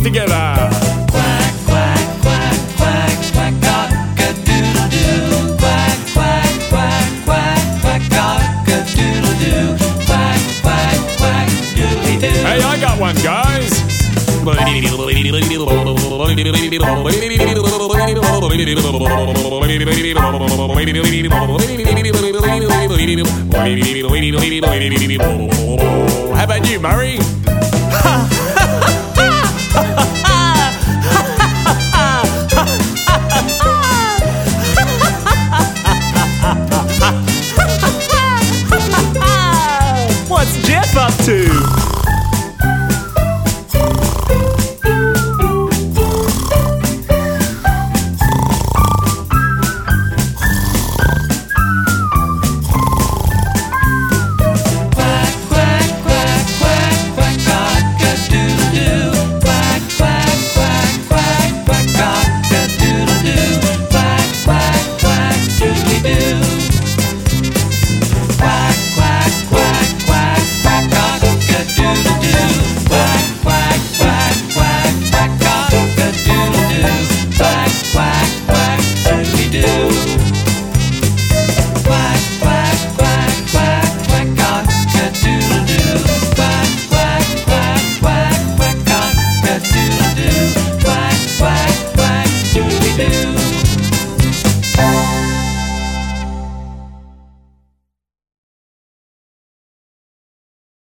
together. Quack, quack, quack, quack, quack, cock-a-doodle-doo. Quack, quack, quack, quack, quack, cock-a-doodle-doo. Quack, quack, quack, doodly-doo. Hey, I got one, guys. How about you, Murray?